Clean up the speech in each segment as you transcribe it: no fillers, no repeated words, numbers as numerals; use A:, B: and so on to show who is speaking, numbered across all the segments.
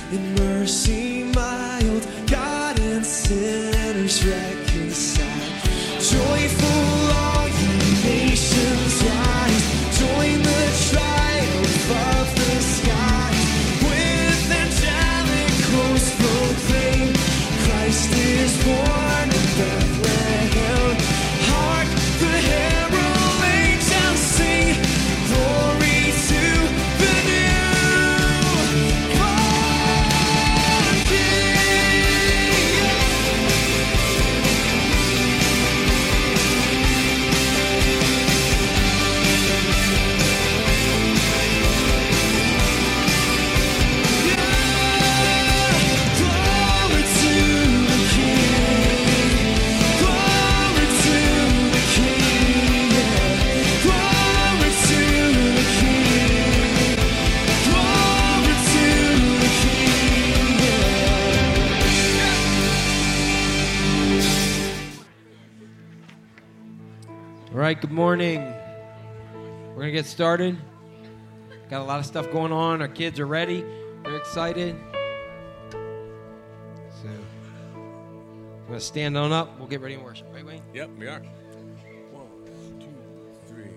A: In mercy mild, God and sinners reconciled. Joyful all you nations rise, join the triumph of the skies. With angelic hosts proclaim, Christ is born in Bethlehem. Hark, the herald angels sing, glory to the newborn King. Glory to the King. Glory to the King. Glory to the King. Glory to the King.
B: All right, good morning. We're going to get started. Got a lot of stuff going on. Our kids are ready. They're excited. So, I'm going to stand on up. We'll get ready and worship. Right, Wayne?
C: Yep, we are. 1, 2, 3.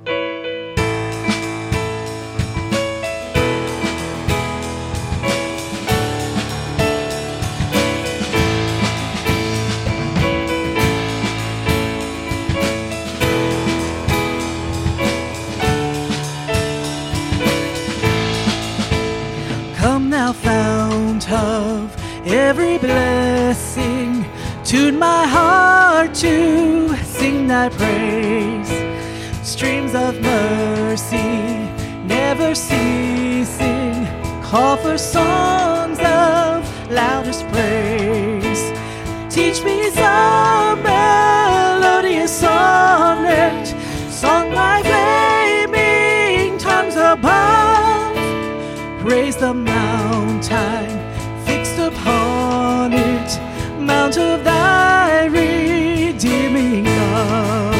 D: Come thou fount of every blessing, tune my heart to sing thy praise. Streams of mercy never ceasing, call for songs of loudest praise. Teach me some melodious sonnet, sung by flaming tongues above. Praise the mountain fixed upon it, mount of thy redeeming love.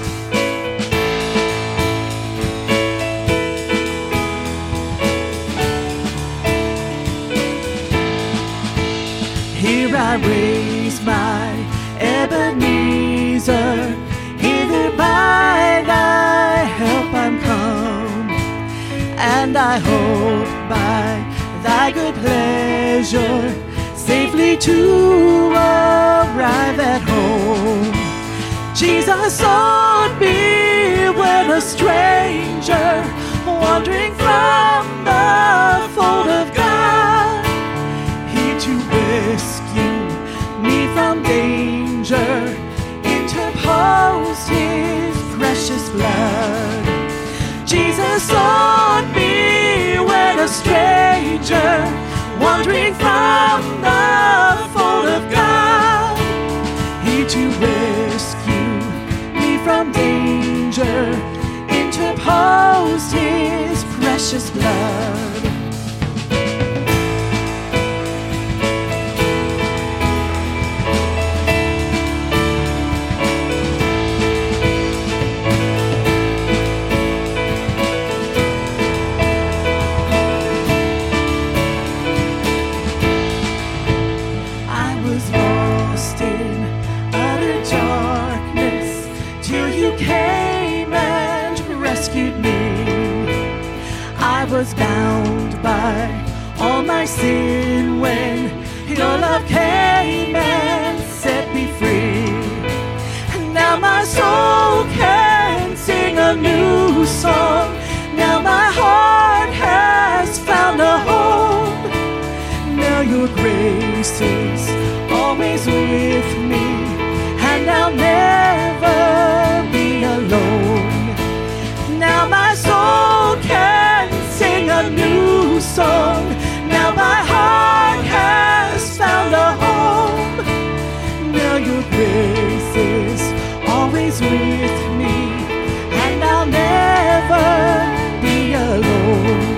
D: Here I raise my Ebenezer, hither by thy help I'm come, and I hope by thy good pleasure safely to arrive at home. Jesus sought me when a stranger, wandering from the fold of God. He to rescue me from danger interposed his precious blood. Jesus sought me when a stranger, wandering from the fold of God. He to rescue me from danger interposed his precious blood. Was bound by all my sin when your love came and set me free. And now my soul can sing a new song. Now my heart has found a home. Now your grace is always with me, and I'll never be alone. Now my soul can sing a new song. Now my heart has found a home. Now your grace is always with me, and I'll never be alone.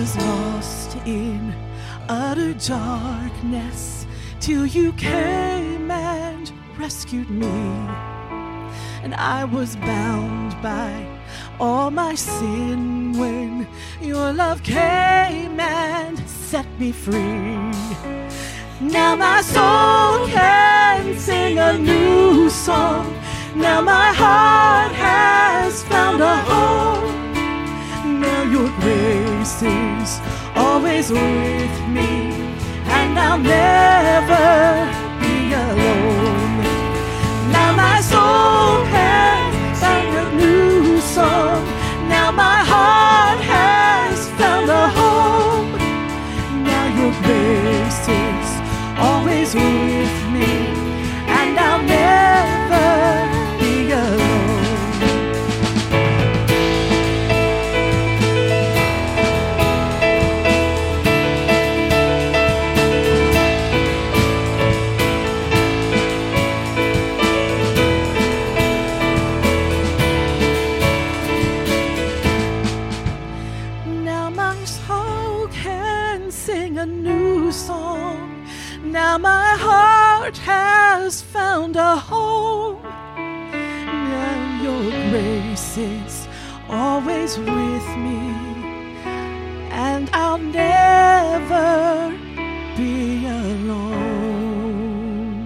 D: was lost in utter darkness till you came and rescued me. And I was bound by all my sin when your love came and set me free. Now my soul can sing a new song. Now my heart has found a home. Now your grace is always with me, and I'll never be alone. Now my soul has found a new song. Now my heart has found a home. Now your grace is always with me, and I'll never be alone. Now my soul can sing a new song. Now my heart has found a home. Now your grace is always with me, and I'll never be alone.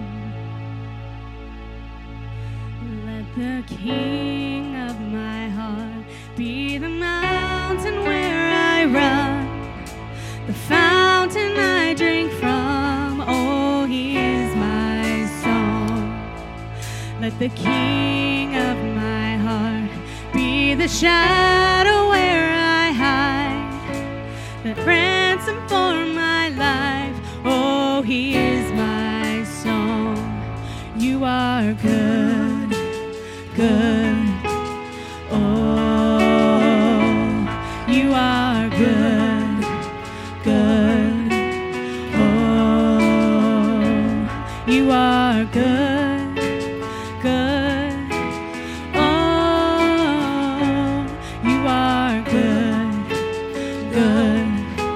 E: Let the King of my heart be the mountain where I run, the fountain I drink from. Oh, he is my song. Let the King of my heart be the shadow where I hide, the ransom for my life. Oh, he is my song. You are good, good. Oh, you are good, good. Oh, you are good, good. Oh, you are good, good.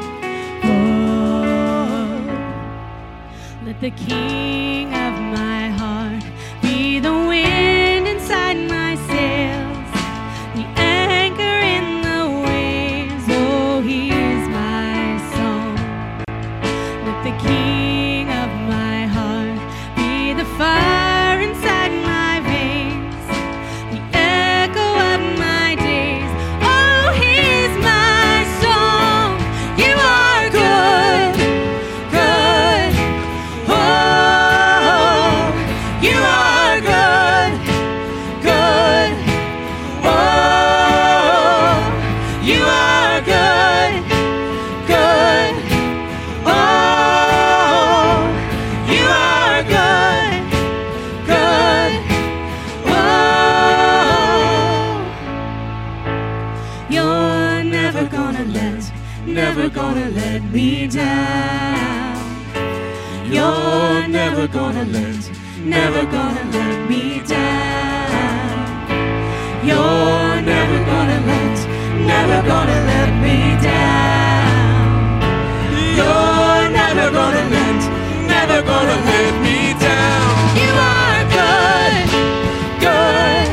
E: Oh, let the King of my heart be the wind inside my sails, the anchor in the waves. Oh, he is my song. Let the King of my heart be the fire inside my veins, the echo of my days. Oh, he's my song. You are good, good. Oh, you are good, good. Oh, you are good, good. Oh, you are good, good. Oh, you're never gonna let me down. You're never gonna let me down. You're never gonna let me down. You're never gonna let me down. You are good, good.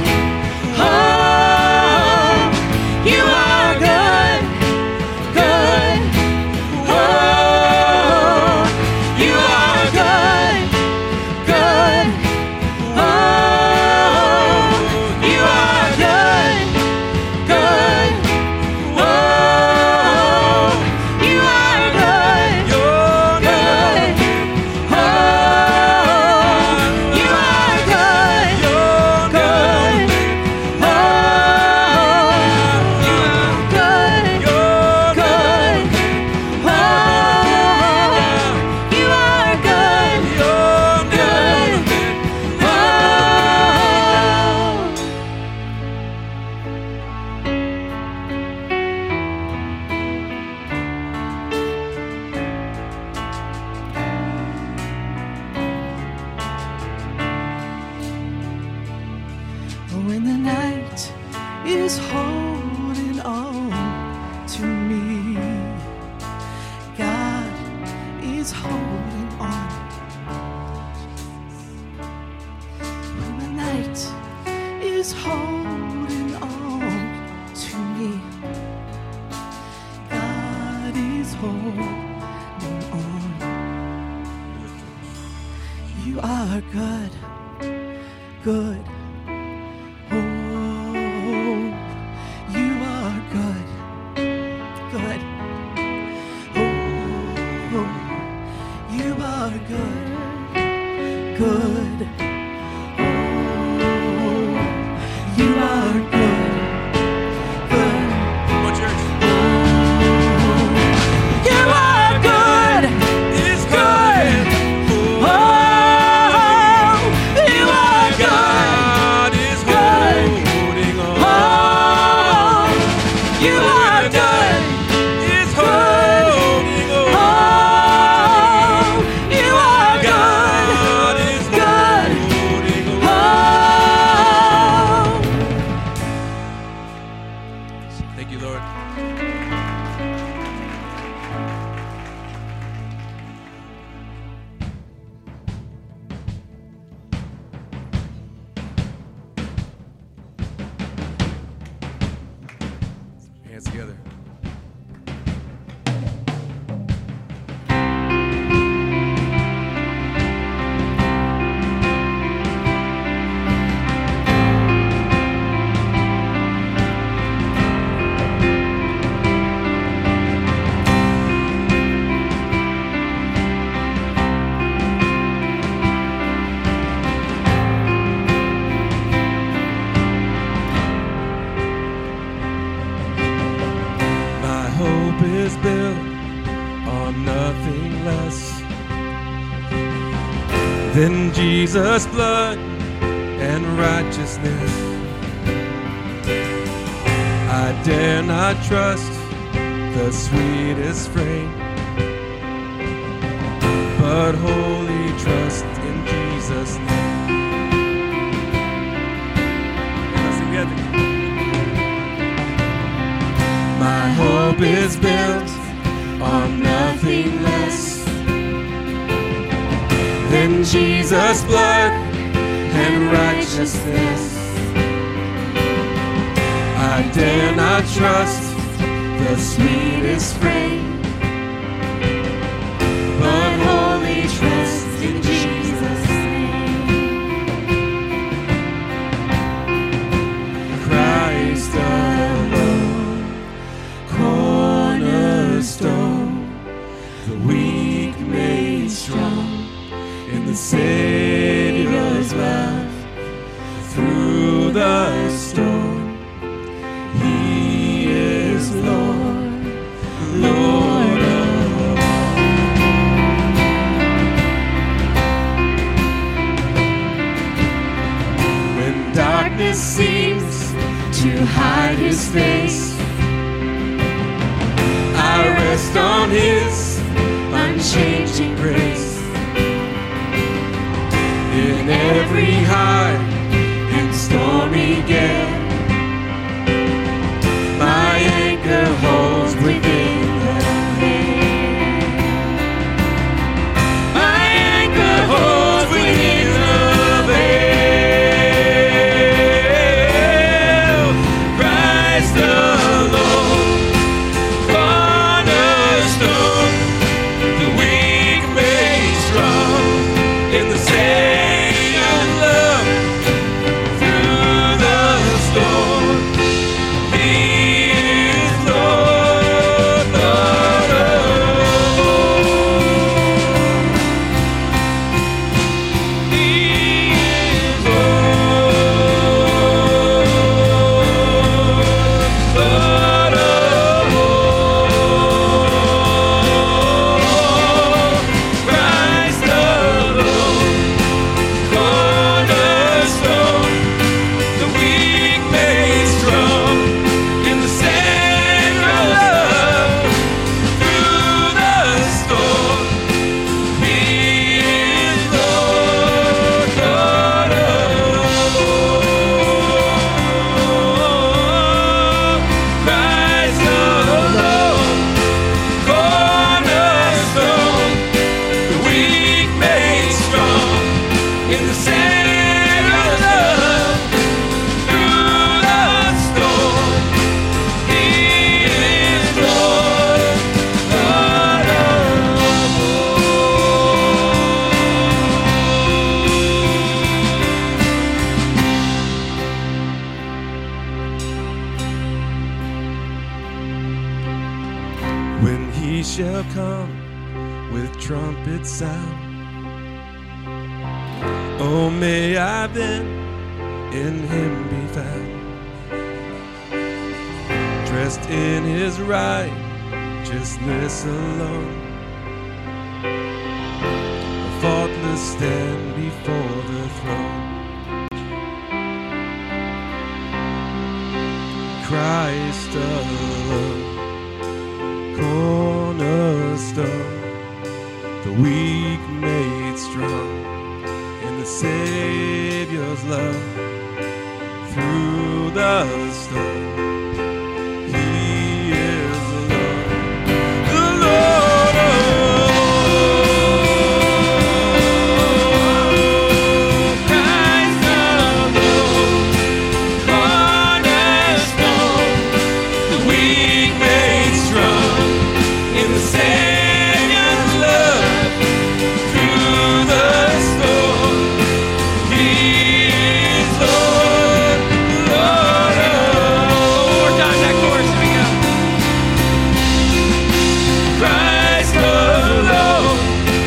E: Oh, you are good, good. Oh, you are good, good. Oh, you are good, good.
D: are good, good. Oh, you are good, good. Oh, you are good, good. Oh, you are good, good.
C: Come on, church.
D: You are good,
C: It's good.
D: oh, you are good.
C: God is
D: Good.
C: holding on.
D: Oh, you are good.
C: Is holding on.
D: Oh, you are good.
C: God is
D: Good.
C: holding on.
D: Oh,
C: Thank you, Lord. Hands together. My hope is built on nothing less than Jesus' blood and righteousness. I dare not trust the sweetest frame, but wholly trust in Jesus' name. Let's sing together. My hope is built on nothing less than Jesus' blood and righteousness. I dare not trust the sweetest frame, but wholly trust in Jesus' name. Christ alone, cornerstone, the weak made strong in the Savior's love. Through the storm, He is Lord, Lord of all. When darkness seems to hide His face, I rest on His unchanging grace. In every high and stormy gale, my anchor holds within the veil. My anchor holds within the veil. Christ alone, cornerstone, the weak made strong in the Savior's love. Through the
A: when he shall come with trumpet sound. Oh, may I then in him be found, dressed in his righteousness alone, faultless stand before the throne. Christ alone, cornerstone, the weak made strong in the Savior's love. Through the storm, he is the Lord, the Lord of Christ alone, cornerstone, the weak made strong in the Savior's love. Through the storm, he is Lord, Lord of. One more time, that chorus, here we go. Christ alone,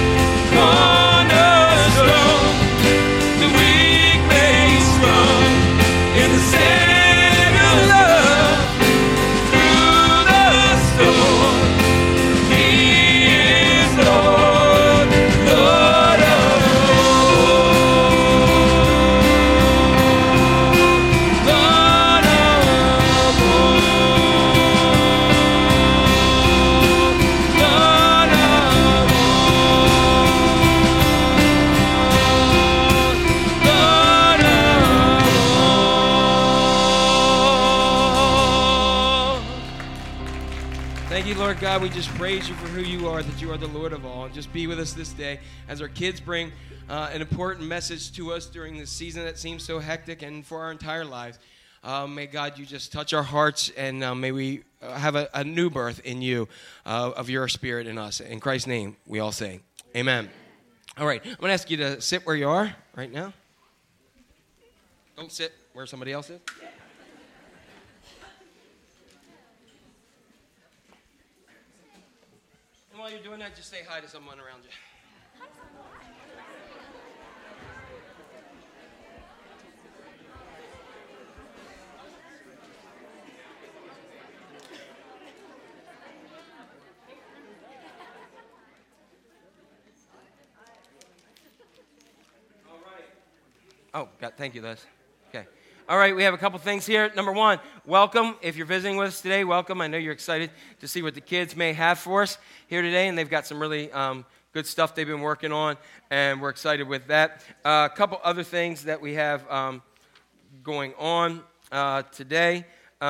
A: cornerstone, the weak made strong in the Savior's love. Through the storm, he is Lord, Lord of Lord of all, Lord of all.
B: Thank you, Lord God. We just praise you for who you are, that you are the Lord of all. And just be with us this day as our kids bring an important message to us during this season that seems so hectic and for our entire lives. May God, you just touch our hearts, and may we have a new birth in you of your spirit in us. In Christ's name, we all say, amen. All right, I'm going to ask you to sit where you are right now. Don't sit where somebody else is. And while you're doing that, just say hi to someone around you. Oh, God, thank you, Liz. Okay. All right, we have a couple things here. Number one, welcome. If you're visiting with us today, welcome. I know you're excited to see what the kids may have for us here today, and they've got some really good stuff they've been working on, and we're excited with that. A couple other things that we have going on today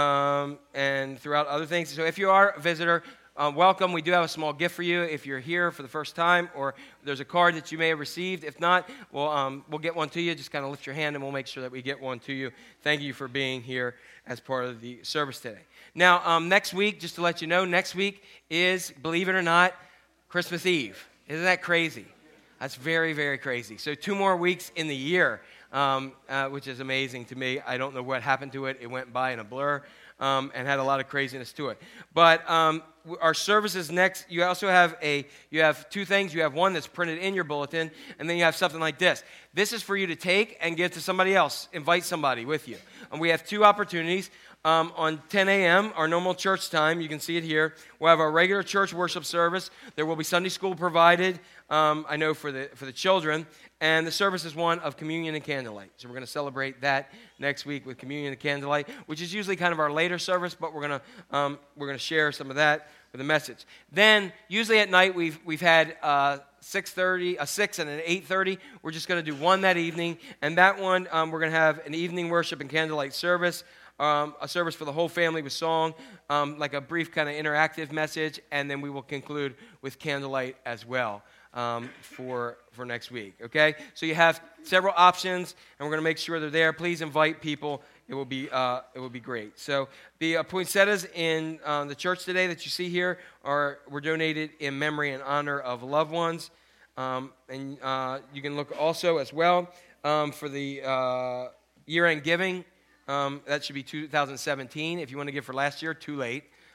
B: and throughout other things. So if you are a visitor, welcome. We do have a small gift for you if you're here for the first time, or there's a card that you may have received. If not, we'll get one to you. Just kind of lift your hand, and we'll make sure that we get one to you. Thank you for being here as part of the service today. Now, next week, just to let you know, next week is, believe it or not, Christmas Eve. Isn't that crazy? That's very, very crazy. So 2 more weeks in the year, which is amazing to me. I don't know what happened to it. It went by in a blur. And had a lot of craziness to it. But our services next, you also have you have 2 things. You have one that's printed in your bulletin, and then you have something like this. This is for you to take and give to somebody else. Invite somebody with you. And we have 2 opportunities. On 10 a.m., our normal church time, you can see it here. We'll have our regular church worship service. There will be Sunday school provided, I know, for the children. And the service is one of communion and candlelight. So we're going to celebrate that next week with communion and candlelight, which is usually kind of our later service, but we're going to share some of that with a message. Then, usually at night, we've had 6:30, a 6 and an 8:30. We're just going to do one that evening, and that one we're going to have an evening worship and candlelight service. A service for the whole family with song, like a brief kind of interactive message, and then we will conclude with candlelight as well for next week. Okay, so you have several options, and we're going to make sure they're there. Please invite people. It will be great. So the poinsettias in the church today that you see here were donated in memory and honor of loved ones, and you can look also as well for the year-end giving. That should be 2017. If you want to give for last year, too late.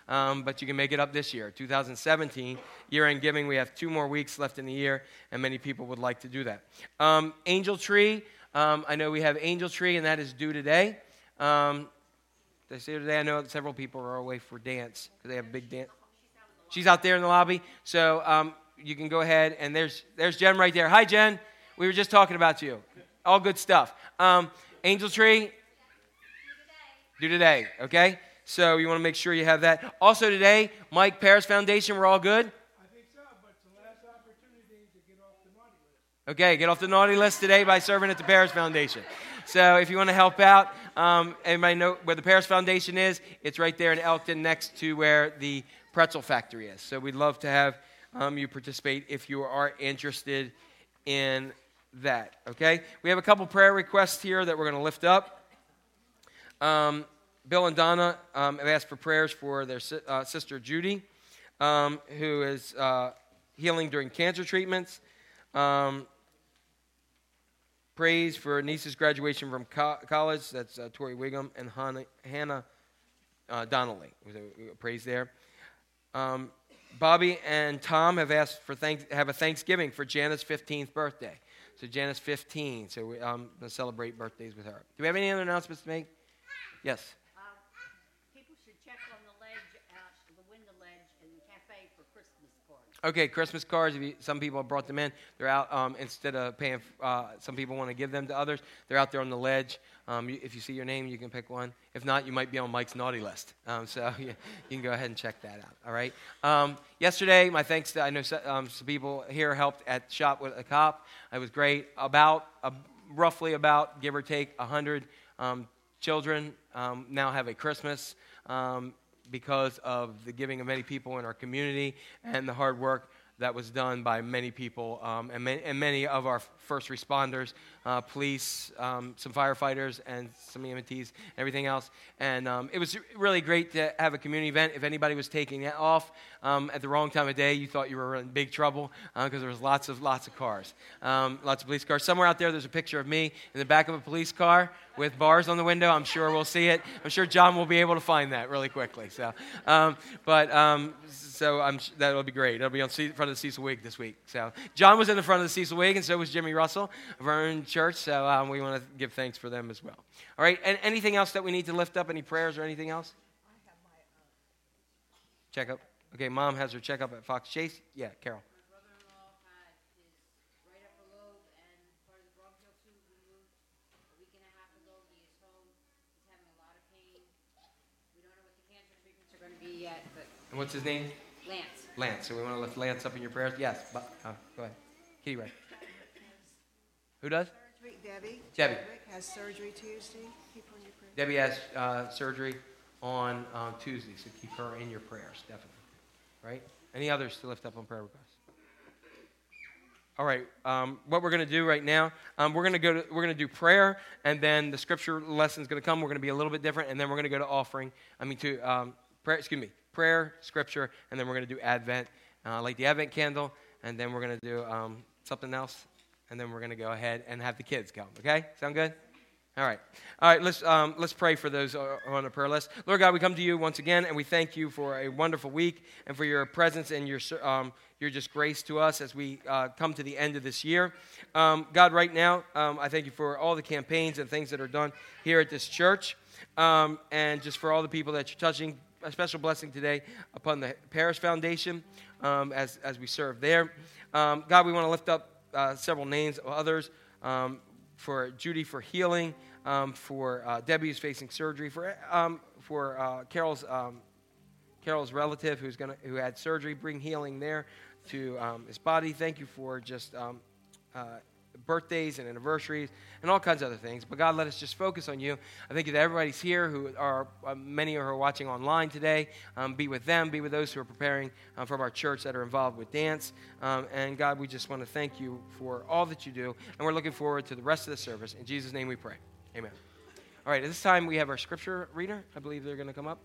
B: but you can make it up this year. 2017, year-end giving, we have 2 more weeks left in the year, and many people would like to do that. Angel Tree, I know we have Angel Tree, and that is due today. Did I say today? I know several people are away for dance because they have a big dance. She's out there in the lobby, so you can go ahead, and there's Jen right there. Hi, Jen. We were just talking about you. All good stuff. Angel Tree, due today, okay? So you want to make sure you have that. Also today, Mike Paris Foundation, we're all good?
F: I think so, but it's the last opportunity to get off the naughty list.
B: Okay, get off the naughty list today by serving at the Paris Foundation. So if you want to help out, everybody know where the Paris Foundation is. It's right there in Elkton next to where the pretzel factory is. So we'd love to have you participate if you are interested in that, okay? We have a couple prayer requests here that we're going to lift up. Bill and Donna have asked for prayers for their sister Judy, who is healing during cancer treatments. Praise for niece's graduation from college. That's Tori Wiggum and Hannah Donnelly. Praise there. Bobby and Tom have asked for have a Thanksgiving for Janice's 15th birthday. So Janice 15. So we're going to celebrate birthdays with her. Do we have any other announcements to make? Yes.
G: People should check on the ledge, the window ledge in the cafe for Christmas cards.
B: Okay, Christmas cards. Some people have brought them in. They're out instead of paying. Some people want to give them to others. They're out there on the ledge. If you see your name, you can pick one. If not, you might be on Mike's naughty list. So you can go ahead and check that out. All right. Yesterday, my thanks to I know some people here helped at Shop with a Cop. It was great. Roughly about give or take 100 children now have a Christmas because of the giving of many people in our community and the hard work that was done by many people and many of our first responders, police, some firefighters, and some EMTs, everything else. And it was really great to have a community event. If anybody was taking it off at the wrong time of day, you thought you were in big trouble because there was lots of cars, lots of police cars. Somewhere out there's a picture of me in the back of a police car with bars on the window. I'm sure we'll see it. I'm sure John will be able to find that really quickly. So, that'll be great. It'll be on front of the Cecil Wig this week. So John was in the front of the Cecil Wig, and so was Jimmy Russell of our own church. So we want to give thanks for them as well. All right. And anything else that we need to lift up? Any prayers or anything else?
F: I have my
B: checkup. Okay, Mom has her checkup at Fox Chase. Yeah, Carol.
G: My brother-in-law had his right upper lobe and part of the bronchial tube removed a week and a half ago. He is home. He's having a lot of pain. We don't know what the cancer treatments are going to be yet, but
B: And what's his name?
G: Lance.
B: Lance. So we want to lift Lance up in your prayers. Yes. Go ahead. Kitty Ray. Who does?
H: Debbie.
B: Debbie.
H: Has surgery Tuesday. Keep on your prayers.
B: Debbie has surgery on Tuesday, so keep her in your prayers, definitely. Right? Any others to lift up on prayer requests? All right. What we're going to do right now, we're going to do prayer, and then the scripture lesson is going to come. We're going to be a little bit different, and then we're going to go to offering. Prayer, scripture, and then we're going to do Advent, like the Advent candle, and then we're going to do something else, and then we're going to go ahead and have the kids come. Okay? Sound good? All right. Let's pray for those on the prayer list. Lord God, we come to you once again, and we thank you for a wonderful week and for your presence and your just grace to us as we come to the end of this year. God, right now, I thank you for all the campaigns and things that are done here at this church, and just for all the people that you're touching. A special blessing today upon the Paris Foundation as we serve there. God, we want to lift up several names of others. For Judy for healing, for Debbie who's facing surgery, for Carol's relative who had surgery, bring healing there to his body. Thank you for just birthdays and anniversaries and all kinds of other things. But God, let us just focus on you. I thank you that everybody's here who are many who are watching online today. Be with them, be with those who are preparing from our church that are involved with dance. And God, we just want to thank you for all that you do. And we're looking forward to the rest of the service. In Jesus' name we pray. Amen. All right, at this time we have our scripture reader. I believe they're going to come up.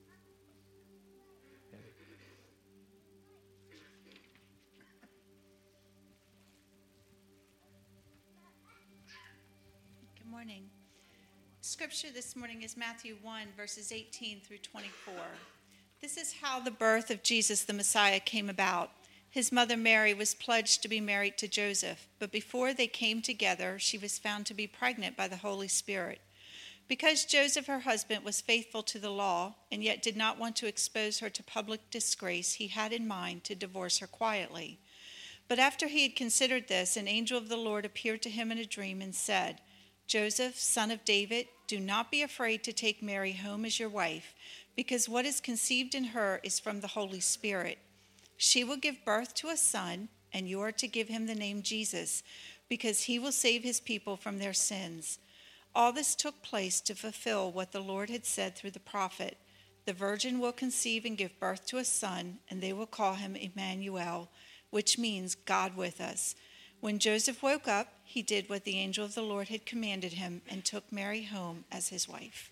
I: Morning. Scripture this morning is Matthew 1, verses 18 through 24. This is how the birth of Jesus the Messiah came about. His mother Mary was pledged to be married to Joseph, but before they came together, she was found to be pregnant by the Holy Spirit. Because Joseph, her husband, was faithful to the law and yet did not want to expose her to public disgrace, he had in mind to divorce her quietly. But after he had considered this, an angel of the Lord appeared to him in a dream and said, "Joseph, son of David, do not be afraid to take Mary home as your wife, because what is conceived in her is from the Holy Spirit. She will give birth to a son, and you are to give him the name Jesus, because he will save his people from their sins." All this took place to fulfill what the Lord had said through the prophet. The virgin will conceive and give birth to a son, and they will call him Emmanuel, which means God with us. When Joseph woke up, he did what the angel of the Lord had commanded him and took Mary home as his wife.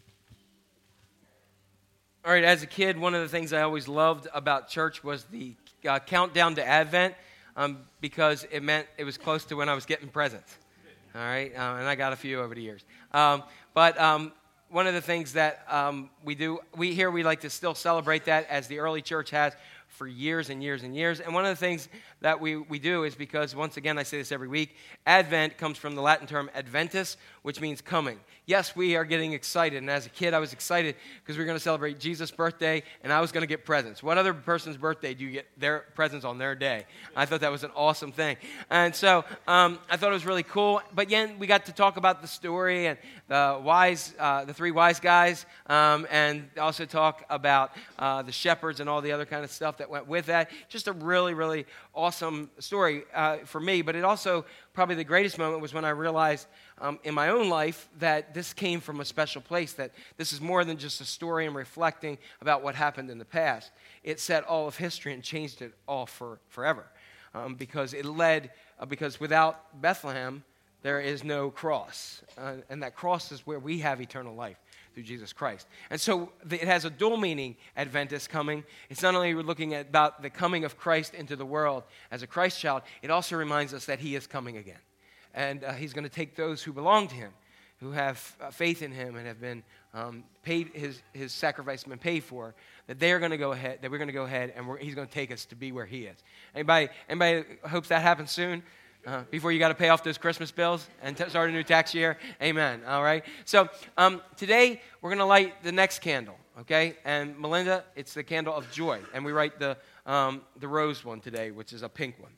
B: All right, as a kid, one of the things I always loved about church was the countdown to Advent, because it meant it was close to when I was getting presents. All right, and I got a few over the years. But one of the things that we do, we like to still celebrate that, as the early church has for years and years and years. And one of the things that we do is because, once again, I say this every week, Advent comes from the Latin term adventus, which means coming. Yes, we are getting excited. And as a kid, I was excited because we were going to celebrate Jesus' birthday, and I was going to get presents. What other person's birthday do you get their presents on their day? I thought that was an awesome thing. And so I thought it was really cool. But again, we got to talk about the story and the three wise guys, and also talk about the shepherds and all the other kind of stuff that went with that. Just a really, really awesome story for me. But it also, probably the greatest moment was when I realized in my own life that this came from a special place, that this is more than just a story and reflecting about what happened in the past. It set all of history and changed it all forever. Because without Bethlehem, there is no cross. And that cross is where we have eternal life, through Jesus Christ. And so it has a dual meaning, Adventist coming. It's not only looking at about the coming of Christ into the world as a Christ child, it also reminds us that he is coming again. And he's going to take those who belong to him, who have faith in him and have been paid, his sacrifice has been paid for, that they're going to go ahead, that we're going to go ahead, and he's going to take us to be where he is. Anybody hopes that happens soon? Before you got to pay off those Christmas bills and start a new tax year? Amen. All right. So today we're going to light the next candle, okay? And Melinda, it's the candle of joy. And we light the rose one today, which is a pink one.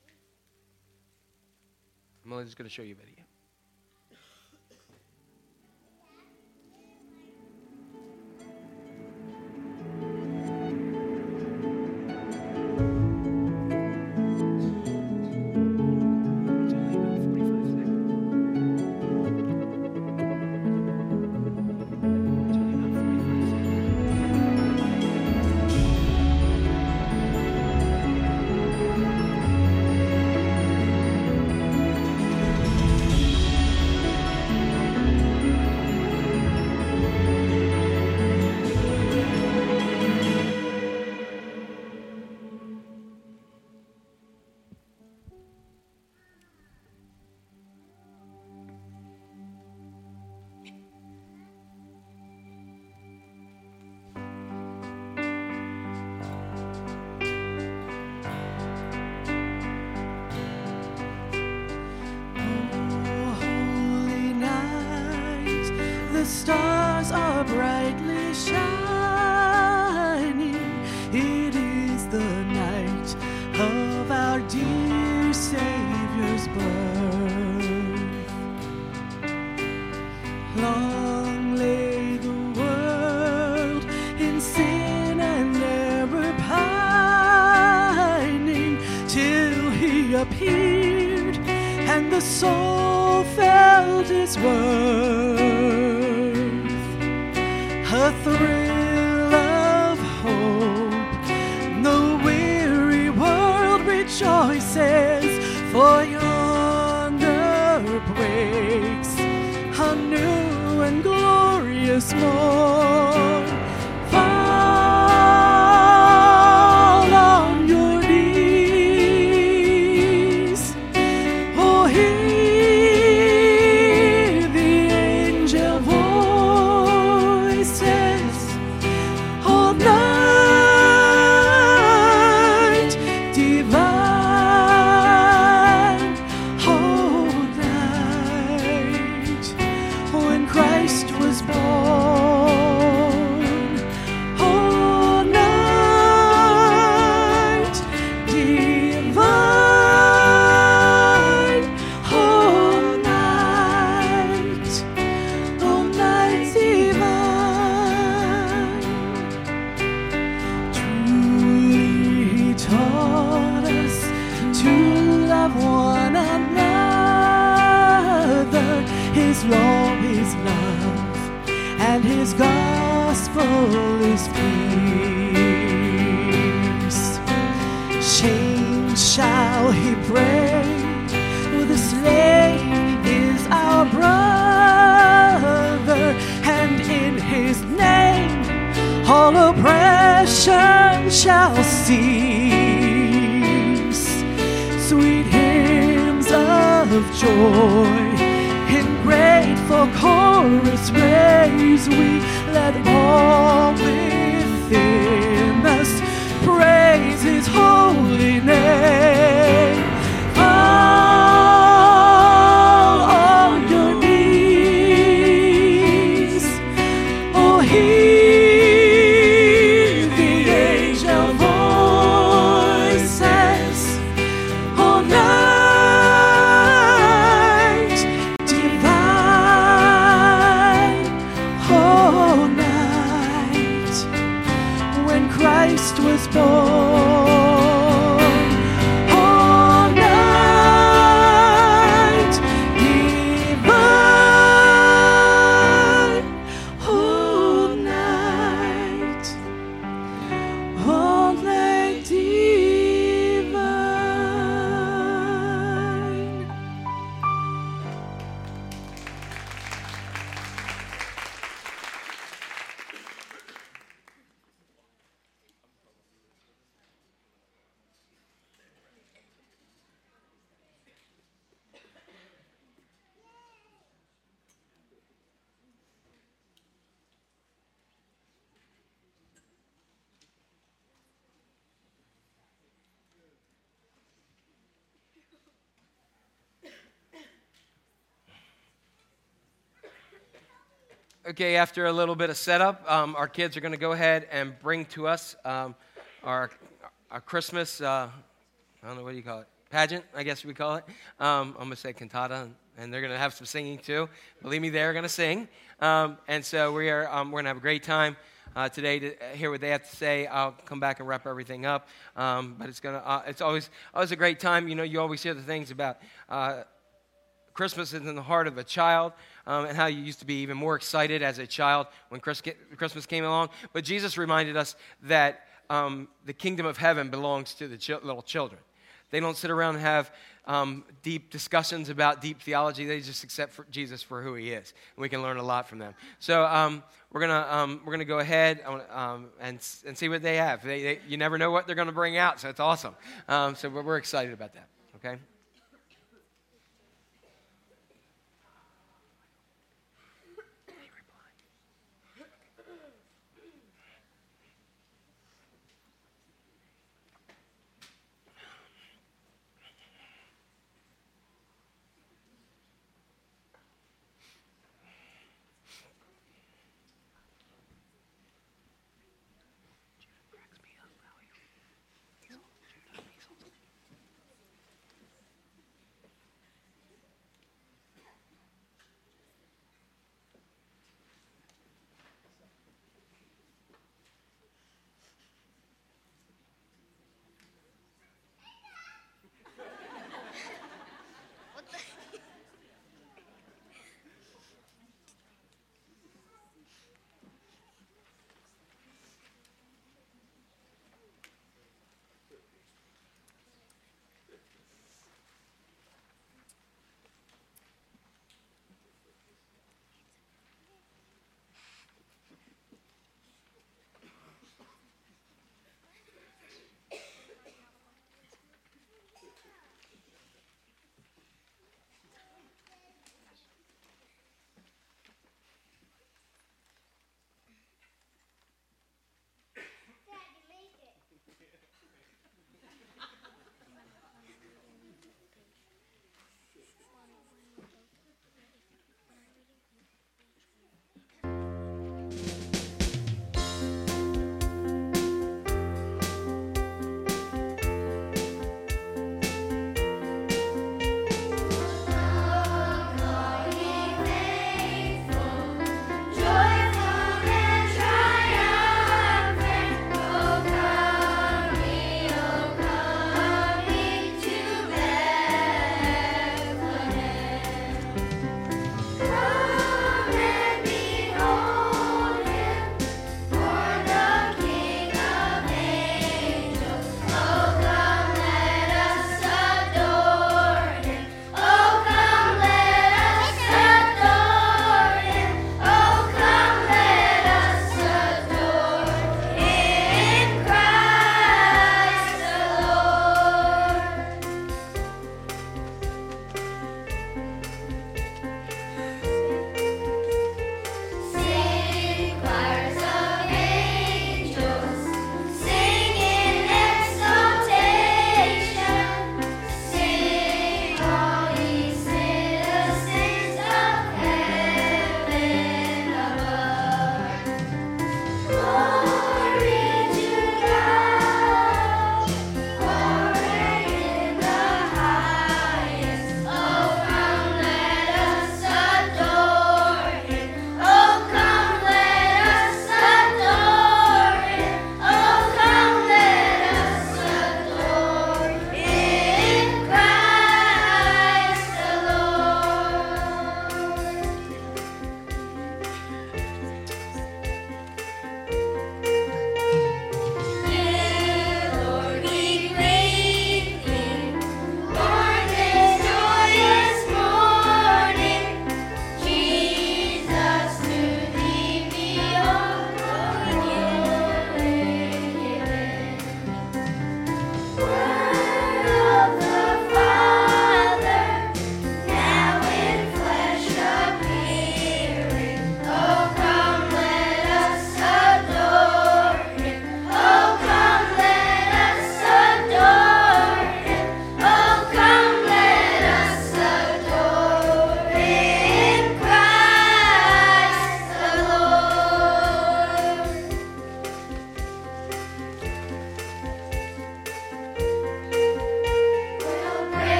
B: Melinda's going to show you a video.
D: Stars are brightly shining. It is the night of our dear Savior's birth. Long lay the world in sin and error pining, till he appeared and the soul felt his worth. A thrill of hope, the weary world rejoices, for yonder breaks a new and glorious morn. Fall on your knees, oh, hear the angel voice. Hold not law is love, and his gospel is peace. Change shall he break, for the slave is our brother, and in his name all oppression shall cease. Sweet hymns of joy in grateful chorus raise we, let all within us praise his holy name. Fall on your knees, oh hear the angel voices, all night divine, all night when Christ was born. All night divine, all night divine.
B: Okay, after a little bit of setup, our kids are going to go ahead and bring to us our Christmas, I don't know, what do you call it? Pageant, I guess we call it. I'm going to say cantata, and they're going to have some singing too. Believe me, they're going to sing. And so we're going to have a great time today to hear what they have to say. I'll come back and wrap everything up. But it's always a great time. You know, you always hear the things about Christmas is in the heart of a child, and how you used to be even more excited as a child when Christmas came along. But Jesus reminded us that the kingdom of heaven belongs to the little children. They don't sit around and have deep discussions about deep theology. They just accept Jesus for who he is, and we can learn a lot from them. So we're gonna go ahead and see what they have. You never know what they're going to bring out, so it's awesome. So we're excited about that. Okay.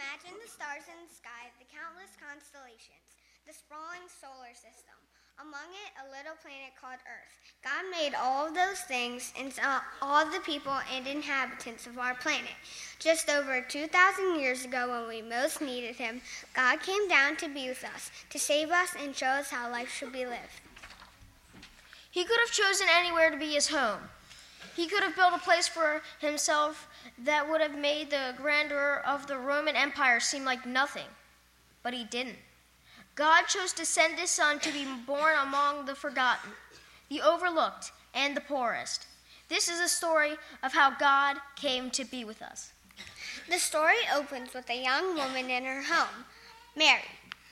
J: Imagine the stars in the sky, the countless constellations, the sprawling solar system. Among it, a little planet called Earth. God made all of those things and all the people and inhabitants of our planet. Just over 2,000 years ago, when we most needed him, God came down to be with us, to save us and show us how life should be lived.
K: He could have chosen anywhere to be his home. He could have built a place for himself that would have made the grandeur of the Roman Empire seem like nothing. But he didn't. God chose to send his son to be born among the forgotten, the overlooked, and the poorest. This is a story of how God came to be with us.
J: The story opens with a young woman in her home, Mary.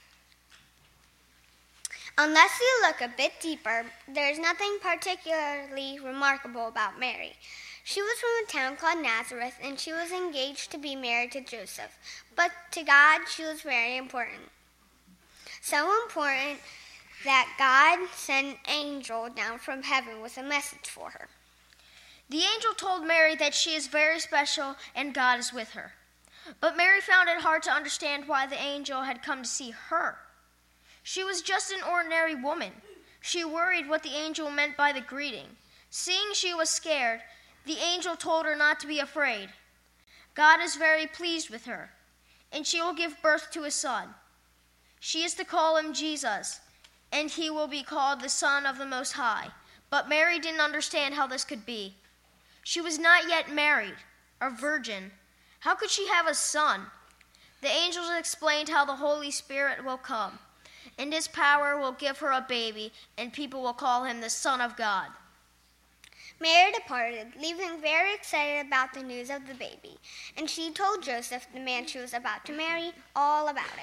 J: Unless you look a bit deeper, there's nothing particularly remarkable about Mary. She was from a town called Nazareth, and she was engaged to be married to Joseph. But to God, she was very important. So important that God sent an angel down from heaven with a message for her.
K: The angel told Mary that she is very special and God is with her. But Mary found it hard to understand why the angel had come to see her. She was just an ordinary woman. She worried what the angel meant by the greeting. Seeing she was scared, the angel told her not to be afraid. God is very pleased with her, and she will give birth to a son. She is to call him Jesus, and he will be called the Son of the Most High. But Mary didn't understand how this could be. She was not yet married, a virgin. How could she have a son? The angels explained how the Holy Spirit will come, and his power will give her a baby, and people will call him the Son of God.
J: Mary departed, leaving very excited about the news of the baby, and she told Joseph, the man she was about to marry, all about it.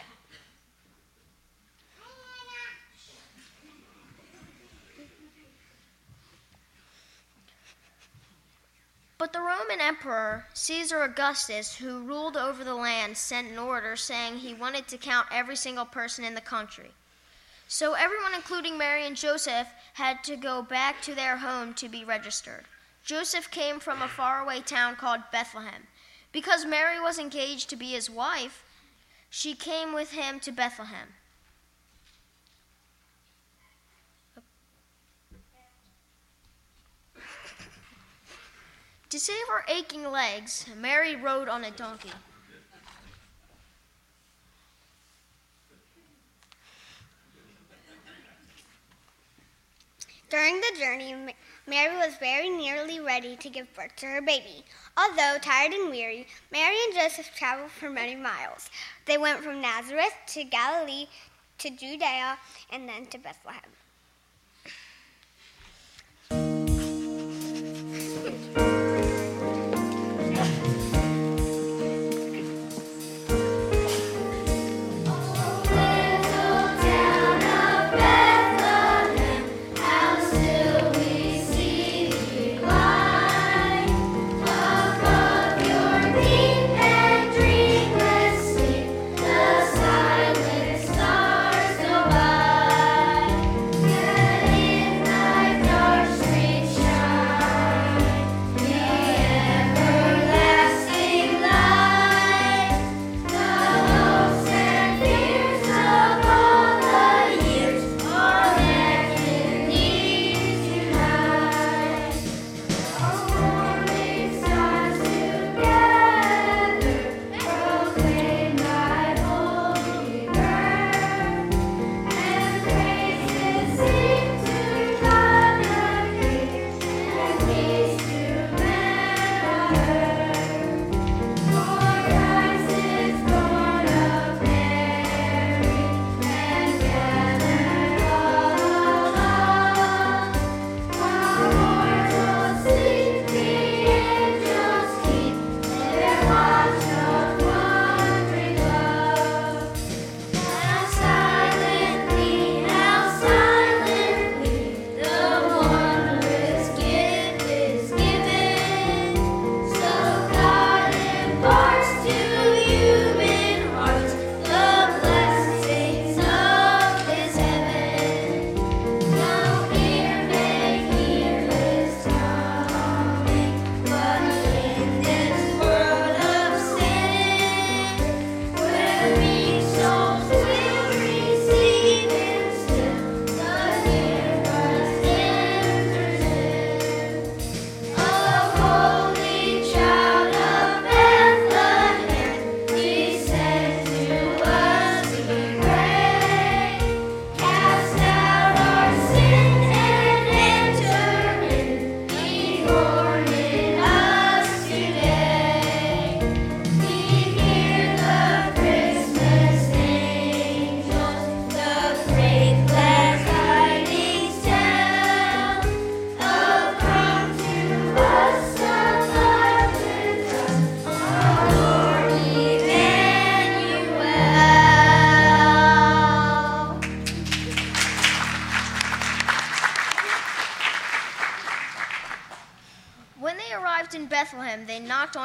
K: But the Roman Emperor, Caesar Augustus, who ruled over the land, sent an order saying he wanted to count every single person in the country. So everyone, including Mary and Joseph, had to go back to their home to be registered. Joseph came from a faraway town called Bethlehem. Because Mary was engaged to be his wife, she came with him to Bethlehem. To save her aching legs, Mary rode on a donkey.
J: During the journey, Mary was very nearly ready to give birth to her baby. Although tired and weary, Mary and Joseph traveled for many miles. They went from Nazareth to Galilee to Judea and then to Bethlehem.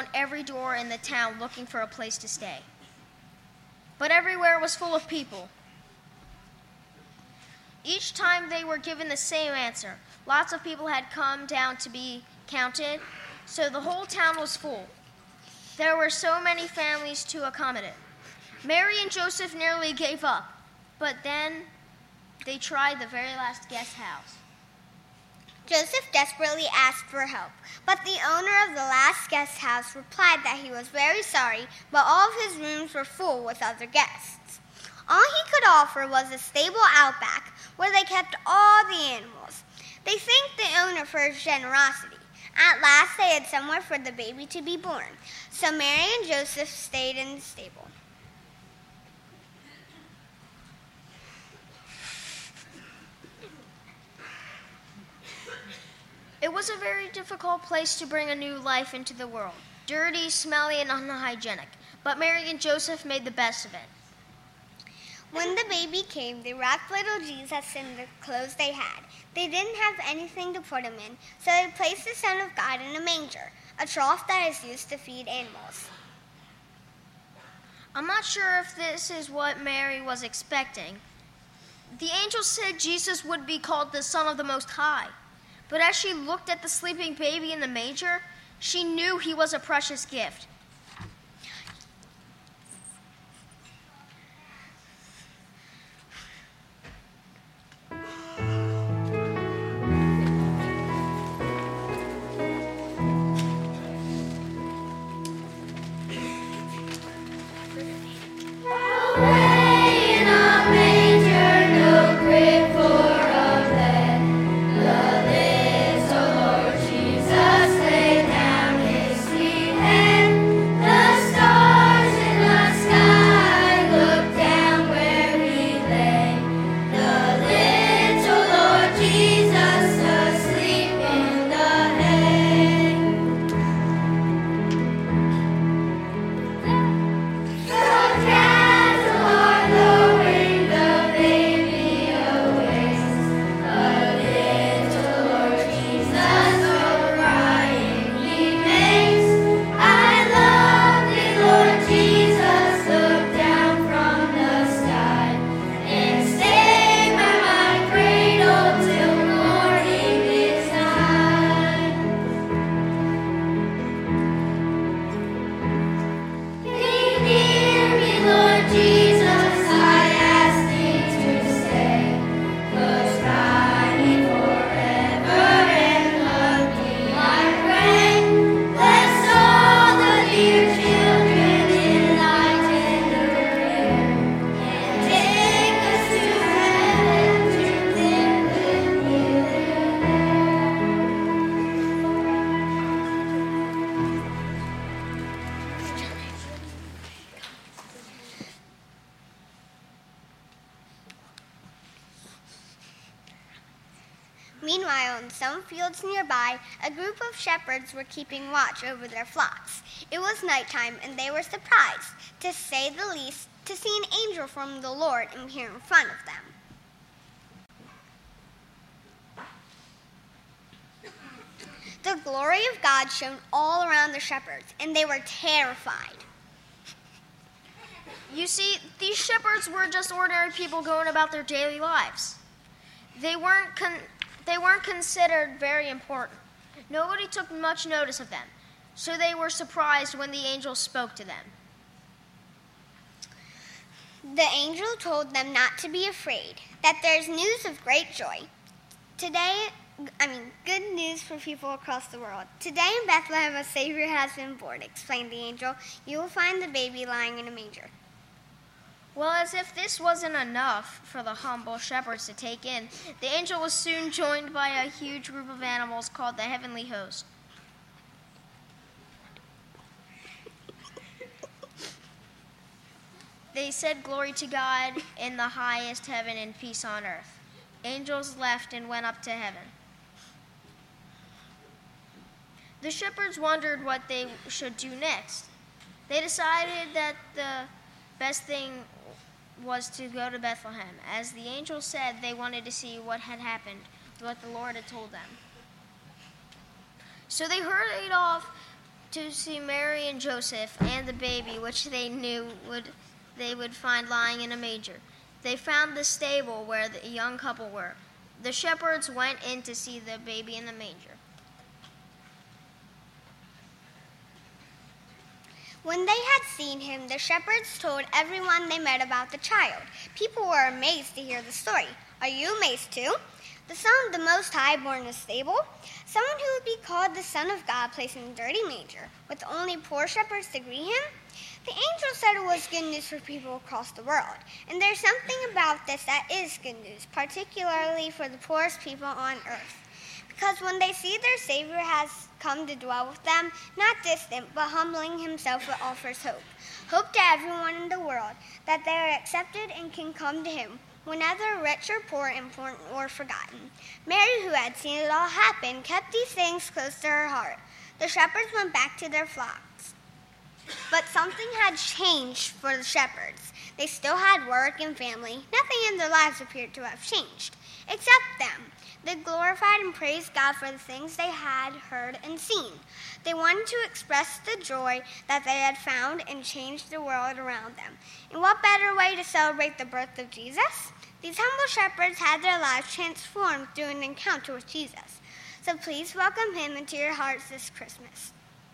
K: every door in the town looking for a place to stay. But everywhere was full of people. Each time they were given the same answer. Lots of people had come down to be counted, so the whole town was full. There were so many families to accommodate. Mary and Joseph nearly gave up, but then they tried the very last guest house.
J: Joseph desperately asked for help, but the owner of the last guest house replied that he was very sorry, but all of his rooms were full with other guests. All he could offer was a stable out back where they kept all the animals. They thanked the owner for his generosity. At last they had somewhere for the baby to be born, so Mary and Joseph stayed in the stable.
K: It was a very difficult place to bring a new life into the world. Dirty, smelly, and unhygienic. But Mary and Joseph made the best of it.
J: When the baby came, they wrapped little Jesus in the clothes they had. They didn't have anything to put him in, so they placed the Son of God in a manger, a trough that is used to feed animals.
K: I'm not sure if this is what Mary was expecting. The angel said Jesus would be called the Son of the Most High. But as she looked at the sleeping baby in the manger, she knew he was a precious gift.
J: Meanwhile, in some fields nearby, a group of shepherds were keeping watch over their flocks. It was nighttime, and they were surprised, to say the least, to see an angel from the Lord appear in front of them. The glory of God shone all around the shepherds, and they were terrified.
K: You see, these shepherds were just ordinary people going about their daily lives. They weren't considered very important. Nobody took much notice of them, so they were surprised when the angel spoke to them.
J: The angel told them not to be afraid, that there's news of great joy. Good news for people across the world. Today in Bethlehem, a Savior has been born, explained the angel. You will find the baby lying in a manger.
K: Well, as if this wasn't enough for the humble shepherds to take in, the angel was soon joined by a huge group of animals called the heavenly host. They said, "Glory to God in the highest heaven and peace on earth." Angels left and went up to heaven. The shepherds wondered what they should do next. They decided that the best thing was to go to Bethlehem. As the angel said, they wanted to see what had happened, what the Lord had told them. So they hurried off to see Mary and Joseph and the baby, which they knew they would find lying in a manger. They found the stable where the young couple were. The shepherds went in to see the baby in the manger.
J: When they had seen him, the shepherds told everyone they met about the child. People were amazed to hear the story. Are you amazed too? The Son of the Most High born in a stable? Someone who would be called the Son of God placed in a dirty manger, with only poor shepherds to greet him? The angel said it was good news for people across the world. And there's something about this that is good news, particularly for the poorest people on earth. Because when they see their Savior has come to dwell with them, not distant, but humbling himself, it offers hope. Hope to everyone in the world, that they are accepted and can come to him, whenever rich or poor, important or forgotten. Mary, who had seen it all happen, kept these things close to her heart. The shepherds went back to their flocks. But something had changed for the shepherds. They still had work and family. Nothing in their lives appeared to have changed, except them. They glorified and praised God for the things they had heard and seen. They wanted to express the joy that they had found and change the world around them. And what better way to celebrate the birth of Jesus? These humble shepherds had their lives transformed through an encounter with Jesus. So please welcome him into your hearts this Christmas.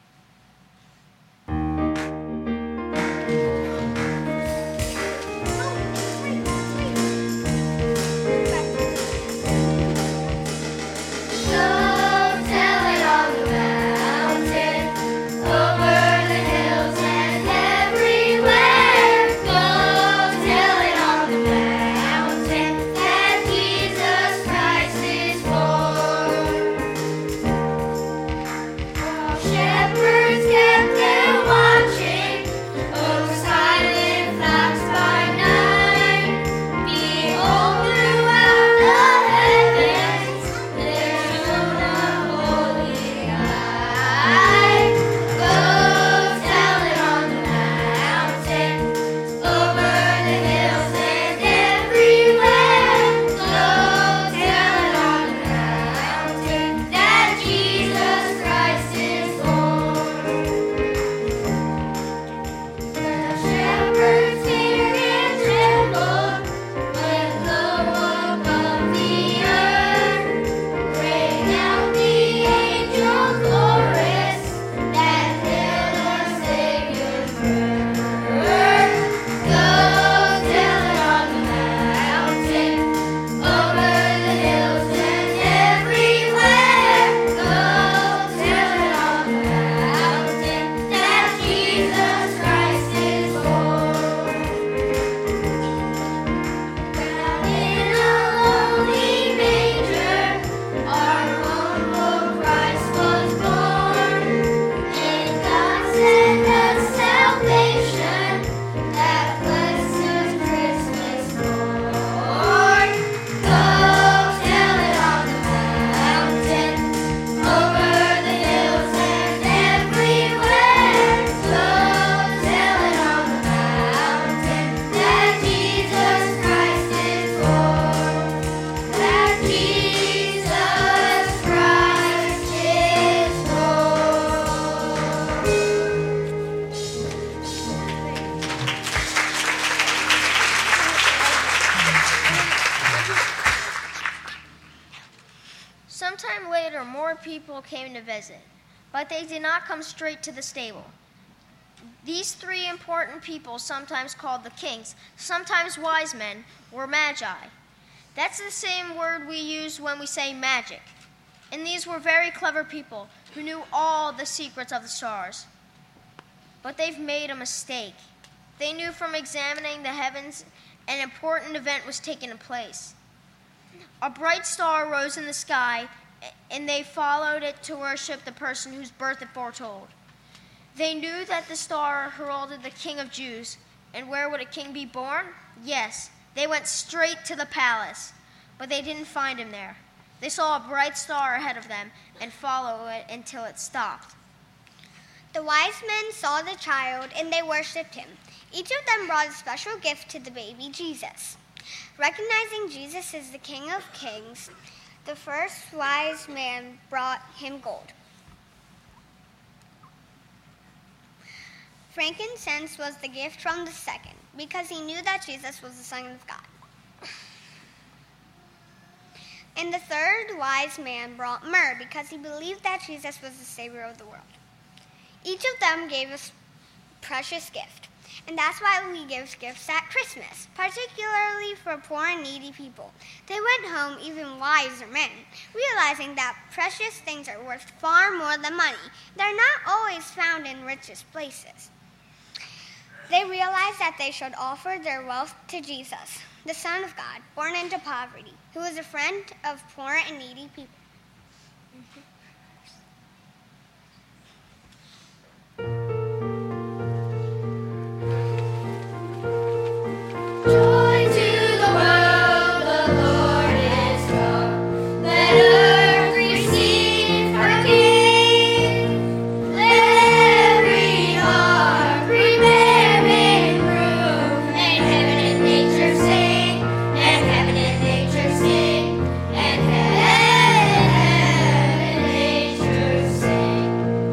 K: Sometime later, more people came to visit, but they did not come straight to the stable. These three important people, sometimes called the kings, sometimes wise men, were magi. That's the same word we use when we say magic. And these were very clever people who knew all the secrets of the stars. But they've made a mistake. They knew from examining the heavens an important event was taking place. A bright star rose in the sky, and they followed it to worship the person whose birth it foretold. They knew that the star heralded the King of Jews, and where would a king be born? Yes, they went straight to the palace, but they didn't find him there. They saw a bright star ahead of them and followed it until it stopped.
J: The wise men saw the child, and they worshipped him. Each of them brought a special gift to the baby Jesus. Recognizing Jesus as the King of Kings, the first wise man brought him gold. Frankincense was the gift from the second, because he knew that Jesus was the Son of God. And the third wise man brought myrrh, because he believed that Jesus was the Savior of the world. Each of them gave a precious gift, and that's why we give gifts at Christmas, particularly for poor and needy people. They went home even wiser men, realizing that precious things are worth far more than money. They're not always found in richest places. They realized that they should offer their wealth to Jesus, the Son of God, born into poverty, who is a friend of poor and needy people.
C: Joy to the world, the Lord is come. Let earth receive her King. Let every heart prepare in room, and heaven and nature sing, and heaven and nature sing, and heaven and nature sing.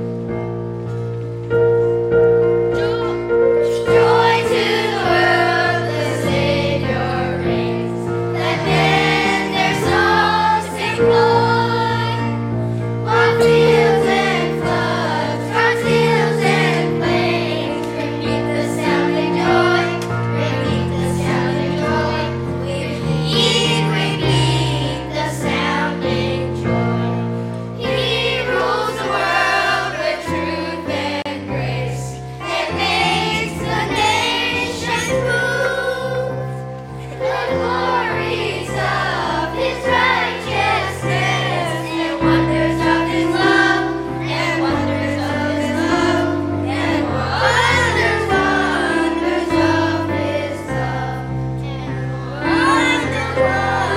C: Joy to the world, the Savior reigns. Let men their songs employ, while fields and floods, rocks, hills and plains, beneath the sounding joy, beneath the sounding joy, beneath the sounding joy. He rules the world with truth and grace, and makes the nations move. The glories of his righteousness, and wonders of his love, and wonders of his love, and wonders of his love, and wonders of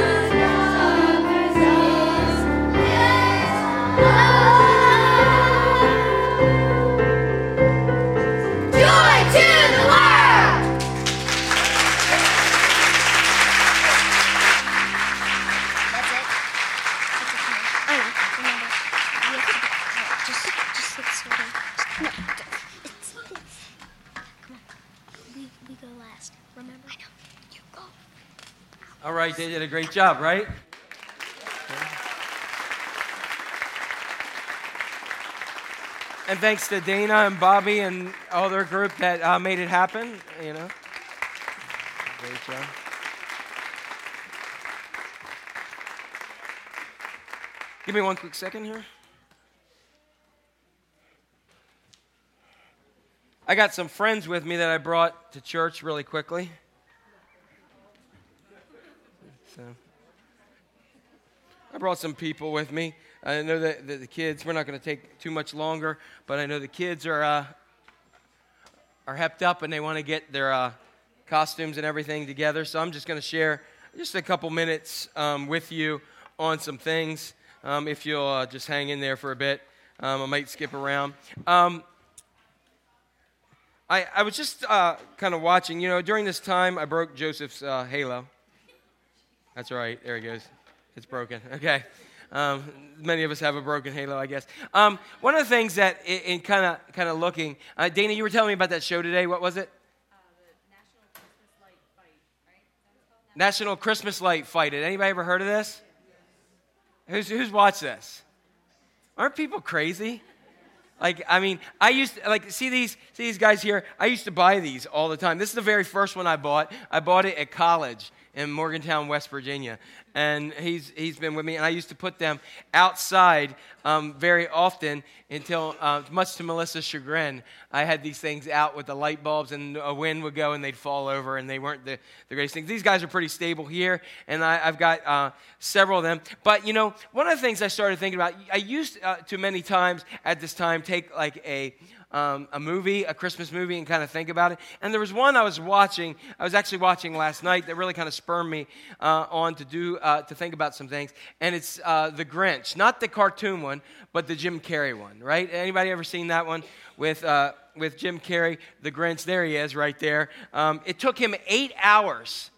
C: his love. Joy to the world!
J: That's it? I know. Remember. You have to just sit still. No, it's come on. We go last. Remember? I know. You go.
B: All right, they did a great job, right? And thanks to Dana and Bobby and all their group that made it happen, you know. Great job. Give me one quick second here. I got some friends with me that I brought to church really quickly. So I brought some people with me. I know that the kids, we're not going to take too much longer, but I know the kids are hepped up and they want to get their costumes and everything together. So I'm just going to share just a couple minutes with you on some things. If you'll just hang in there for a bit, I might skip around. I was just kind of watching, you know, during this time I broke Joseph's halo. That's right, there he goes. It's broken. Okay. Many of us have a broken halo, I guess. One of the things that, in kind of looking, Dana, you were telling me about that show today. What was it?
E: The National Christmas Light Fight, right?
B: National Christmas Light Fight. Had anybody ever heard of this? Who's watched this? Aren't people crazy? Like, I mean, I used to, like, see these guys here? I used to buy these all the time. This is the very first one I bought. I bought it at college in Morgantown, West Virginia. And he's been with me, and I used to put them outside very often until, much to Melissa's chagrin, I had these things out with the light bulbs, and a wind would go, and they'd fall over, and they weren't the greatest things. These guys are pretty stable here, and I've got several of them. But, you know, one of the things I started thinking about, I used to many times at this time take like a movie, a Christmas movie, and kind of think about it. And there was one I was actually watching last night that really kind of spurred me on to think about some things. And it's The Grinch, not the cartoon one, but the Jim Carrey one, right? Anybody ever seen that one with Jim Carrey, The Grinch? There he is right there. It took him 8 hours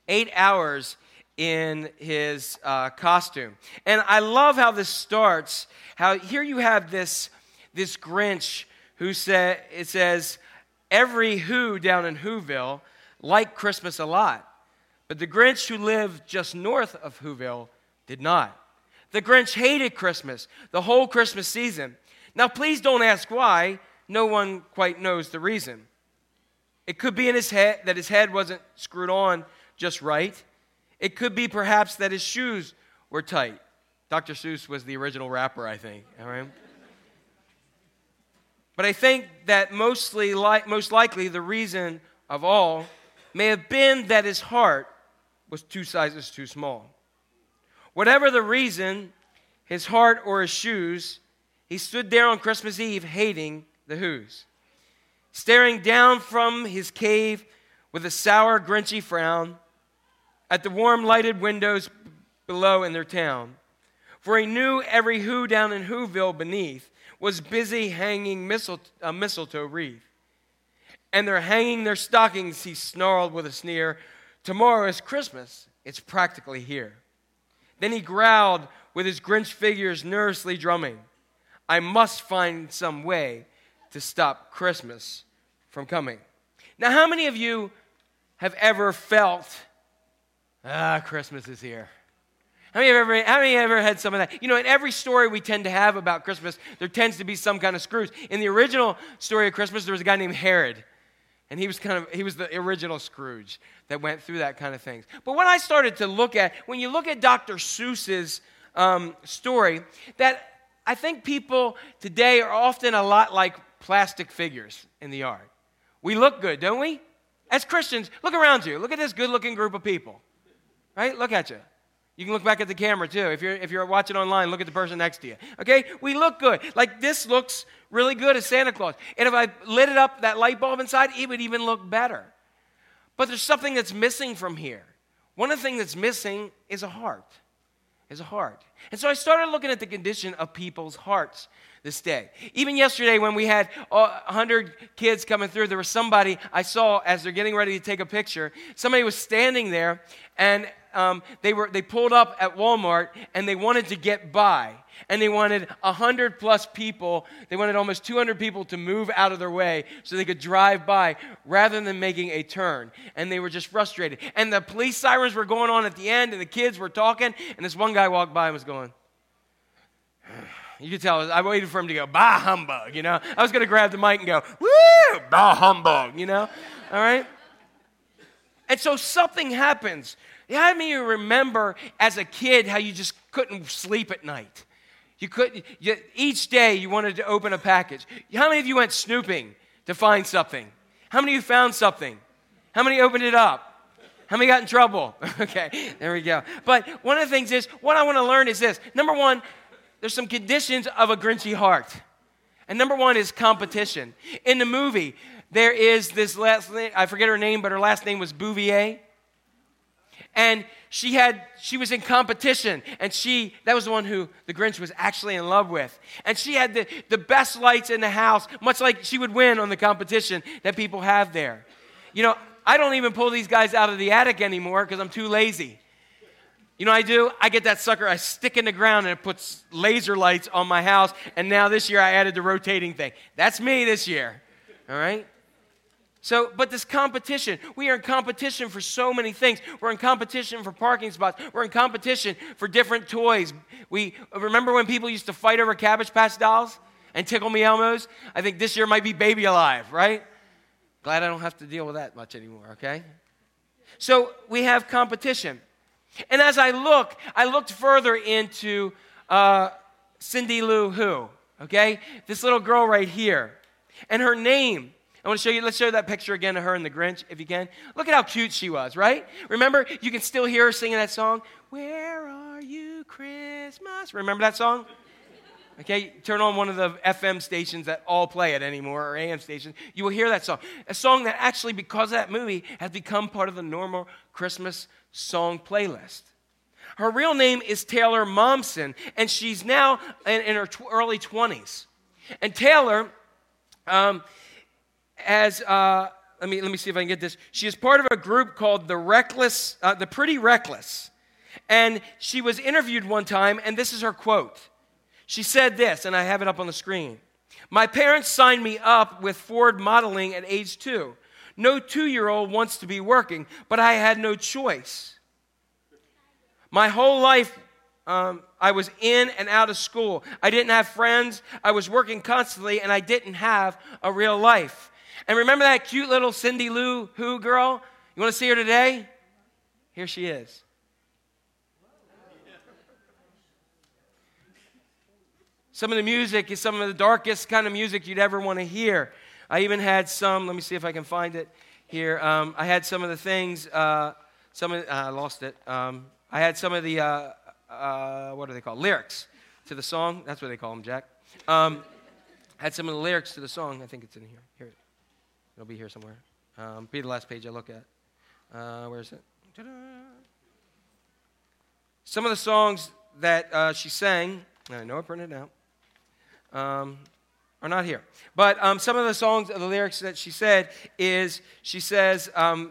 B: in his costume. And I love how this starts, how here you have this Grinch who says, every Who down in Whoville liked Christmas a lot. But the Grinch who lived just north of Whoville did not. The Grinch hated Christmas, the whole Christmas season. Now, please don't ask why. No one quite knows the reason. It could be in his head that his head wasn't screwed on just right. It could be perhaps that his shoes were tight. Dr. Seuss was the original rapper, I think. All right? But I think that most likely the reason of all may have been that his heart was 2 sizes too small. Whatever the reason, his heart or his shoes, he stood there on Christmas Eve hating the Whos, staring down from his cave with a sour, grinchy frown at the warm lighted windows below in their town. For he knew every Who down in Whoville beneath was busy hanging a mistletoe wreath. And they're hanging their stockings, he snarled with a sneer. Tomorrow is Christmas. It's practically here. Then he growled with his Grinch figures nervously drumming. I must find some way to stop Christmas from coming. Now, how many of you have ever felt, Christmas is here? How many have ever had some of that? You know, in every story we tend to have about Christmas, there tends to be some kind of Scrooge. In the original story of Christmas, there was a guy named Herod. And he was the original Scrooge that went through that kind of things. But when I started to look at, when you look at Dr. Seuss's story, that I think people today are often a lot like plastic figures in the yard. We look good, don't we? As Christians, look around you. Look at this good-looking group of people. Right? Look at you. You can look back at the camera, too. If you're watching online, look at the person next to you. Okay? We look good. Like, this looks really good as Santa Claus. And if I lit it up, that light bulb inside, it would even look better. But there's something that's missing from here. One of the things that's missing is a heart. And so I started looking at the condition of people's hearts this day. Even yesterday when we had 100 kids coming through, there was somebody I saw as they're getting ready to take a picture. Somebody was standing there, and they pulled up at Walmart, and they wanted to get by. And they wanted 100 plus people, they wanted almost 200 people to move out of their way so they could drive by rather than making a turn. And they were just frustrated. And the police sirens were going on at the end, and the kids were talking, and this one guy walked by and was going, you could tell, I waited for him to go, bah humbug, you know. I was going to grab the mic and go, woo, bah humbug, you know, all right? And so something happens. How many of you remember as a kid how you just couldn't sleep at night? Each day you wanted to open a package. How many of you went snooping to find something? How many of you found something? How many opened it up? How many got in trouble? Okay, there we go. But one of the things is, what I want to learn is this. Number one, there's some conditions of a Grinchy heart. And number one is competition. In the movie, there is this I forget her name, but her last name was Bouvier. And she was in competition, and that was the one who the Grinch was actually in love with. And she had the best lights in the house, much like she would win on the competition that people have there. You know, I don't even pull these guys out of the attic anymore because I'm too lazy. You know what I do? I get that sucker, I stick in the ground, and it puts laser lights on my house, and now this year I added the rotating thing. That's me this year, all right? So, but this competition, we are in competition for so many things. We're in competition for parking spots. We're in competition for different toys. We remember when people used to fight over Cabbage Patch dolls and Tickle Me Elmos? I think this year might be Baby Alive, right? Glad I don't have to deal with that much anymore, okay? So we have competition. And as I looked further into Cindy Lou Who, okay? This little girl right here. And her name, I want to show you, let's show that picture again of her and the Grinch, if you can. Look at how cute she was, right? Remember, you can still hear her singing that song, Where Are You, Christmas? Remember that song? Okay, turn on one of the FM stations that all play it anymore, or AM stations. You will hear that song. A song that actually, because of that movie, has become part of the normal Christmas song playlist. Her real name is Taylor Momsen, and she's now in her early 20s. And Taylor, let me see if I can get this. She is part of a group called the Pretty Reckless. And she was interviewed one time, and this is her quote. She said this, and I have it up on the screen. My parents signed me up with Ford Modeling at age 2. No 2-year-old wants to be working, but I had no choice. My whole life, I was in and out of school. I didn't have friends. I was working constantly, and I didn't have a real life. And remember that cute little Cindy Lou Who girl? You want to see her today? Here she is. Some of the music is some of the darkest kind of music you'd ever want to hear. I even had some, let me see if I can find it here. I had some of the things, I lost it. I had some of the, what are they called? Lyrics to the song. That's what they call them, Jack. Had some of the lyrics to the song. I think it's in here. Here, it'll be here somewhere. Be the last page I look at. Where is it? Ta-da. Some of the songs that she sang, I know I printed it out, are not here. But some of the songs, the lyrics that she said is, she says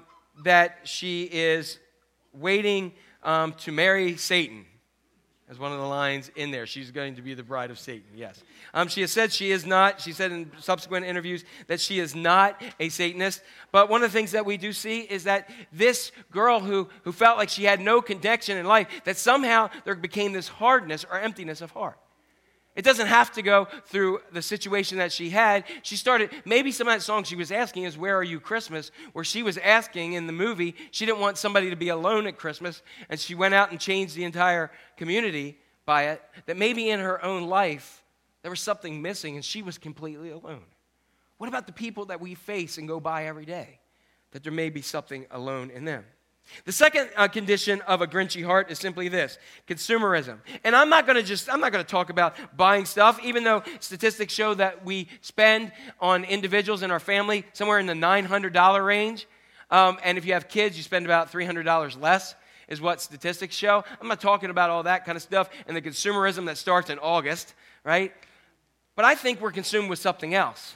B: that she is waiting to marry Satan. As one of the lines in there. She's going to be the bride of Satan, yes. She has said she is not, she said in subsequent interviews that she is not a Satanist. But one of the things that we do see is that this girl who felt like she had no connection in life, that somehow there became this hardness or emptiness of heart. It doesn't have to go through the situation that she had. She started, maybe some of that song she was asking is Where Are You Christmas? Where she was asking in the movie, she didn't want somebody to be alone at Christmas, and she went out and changed the entire community by it, that maybe in her own life there was something missing and she was completely alone. What about the people that we face and go by every day? That there may be something alone in them. The second condition of a Grinchy heart is simply this: consumerism. And I'm not going to talk about buying stuff, even though statistics show that we spend on individuals in our family somewhere in the $900 range. And if you have kids, you spend about $300 less, is what statistics show. I'm not talking about all that kind of stuff and the consumerism that starts in August, right? But I think we're consumed with something else.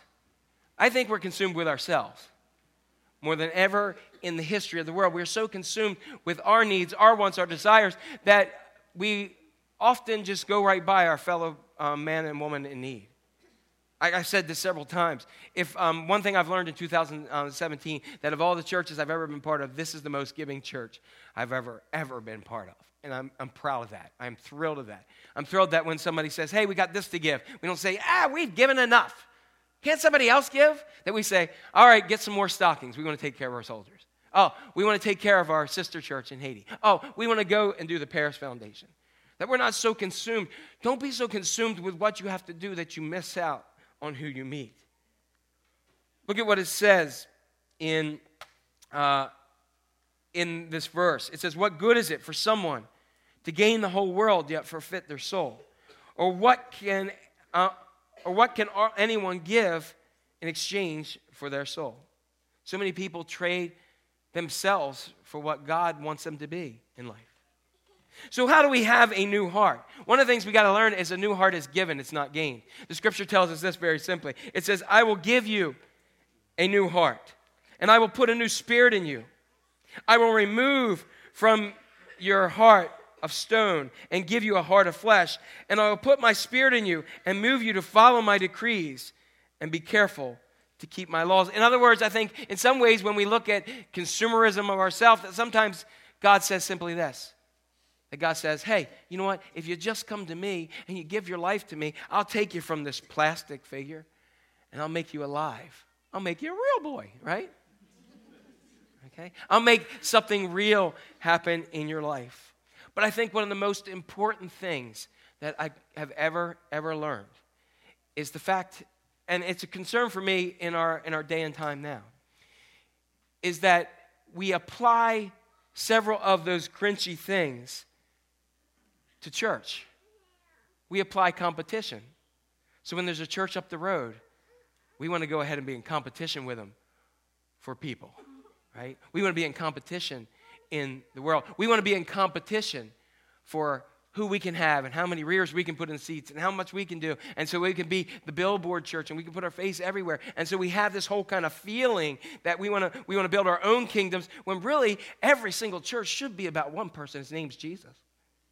B: I think we're consumed with ourselves. More than ever in the history of the world, we're so consumed with our needs, our wants, our desires, that we often just go right by our fellow man and woman in need. I've said this several times. If one thing I've learned in 2017, that of all the churches I've ever been part of, this is the most giving church I've ever been part of. And I'm proud of that. I'm thrilled of that. I'm thrilled that when somebody says, hey, we got this to give, we don't say, we've given enough. Can't somebody else give? That we say, all right, get some more stockings. We want to take care of our soldiers. Oh, we want to take care of our sister church in Haiti. Oh, we want to go and do the Paris Foundation. That we're not so consumed. Don't be so consumed with what you have to do that you miss out on who you meet. Look at what it says in this verse. It says, what good is it for someone to gain the whole world yet forfeit their soul? Or what can anyone give in exchange for their soul? So many people trade themselves for what God wants them to be in life. So how do we have a new heart? One of the things we got to learn is a new heart is given, it's not gained. The scripture tells us this very simply. It says, I will give you a new heart, and I will put a new spirit in you. I will remove from your heart of stone and give you a heart of flesh, and I will put my spirit in you and move you to follow my decrees and be careful to keep my laws. In other words, I think in some ways when we look at consumerism of ourselves, that sometimes God says simply this. That God says, hey, you know what? If you just come to me and you give your life to me, I'll take you from this plastic figure and I'll make you alive. I'll make you a real boy, right? Okay? I'll make something real happen in your life. But I think one of the most important things that I have ever learned is the fact, and it's a concern for me in our day and time now, is that we apply several of those Grinchy things to church. We apply competition. So when there's a church up the road, we want to go ahead and be in competition with them for people, right? We want to be in competition in the world. We want to be in competition for who we can have and how many rears we can put in seats and how much we can do. And so we can be the billboard church and we can put our face everywhere. And so we have this whole kind of feeling that we want to build our own kingdoms when really every single church should be about one person. His name's Jesus.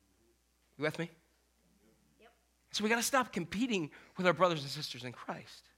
B: You with me? Yep. So we got to stop competing with our brothers and sisters in Christ.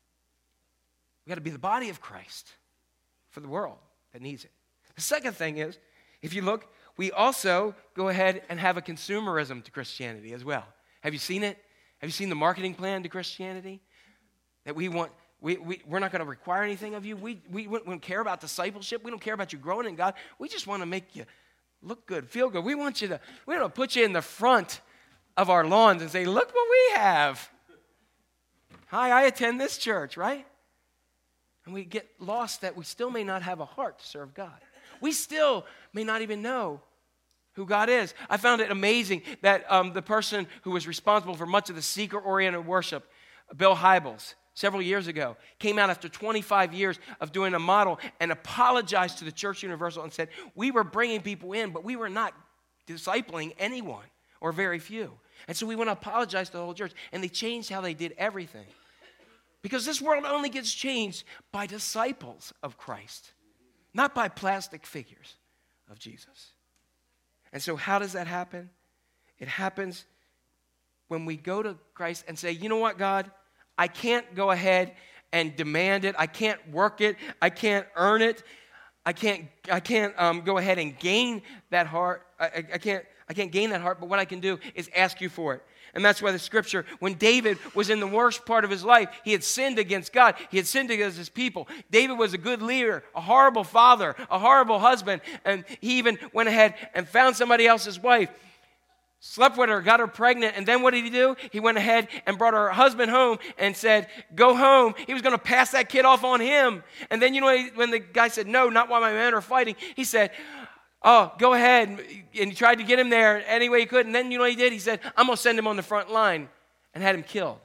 B: We got to be the body of Christ for the world that needs it. The second thing is, if you look, we also go ahead and have a consumerism to Christianity as well. Have you seen it? Have you seen the marketing plan to Christianity? That we're not going to require anything of you. We don't care about discipleship. We don't care about you growing in God. We just want to make you look good, feel good. We want to put you in the front of our lawns and say, look what we have. Hi, I attend this church, right? And we get lost that we still may not have a heart to serve God. We still may not even know who God is. I found it amazing that the person who was responsible for much of the seeker-oriented worship, Bill Hybels, several years ago, came out after 25 years of doing a model and apologized to the Church Universal and said, we were bringing people in, but we were not discipling anyone or very few. And so we want to apologize to the whole church. And they changed how they did everything. Because this world only gets changed by disciples of Christ, not by plastic figures of Jesus. And so how does that happen? It happens when we go to Christ and say, you know what, God? I can't go ahead and demand it. I can't work it. I can't earn it. I can't go ahead and gain that heart. I can't gain that heart, but what I can do is ask you for it. And that's why the scripture, when David was in the worst part of his life, he had sinned against God. He had sinned against his people. David was a good leader, a horrible father, a horrible husband, and he even went ahead and found somebody else's wife, slept with her, got her pregnant, and then what did he do? He went ahead and brought her husband home and said, go home. He was going to pass that kid off on him. And then when the guy said, no, not while my men are fighting, he said, oh, go ahead. And he tried to get him there any way he could. And then you know what he did? He said, I'm going to send him on the front line, and had him killed.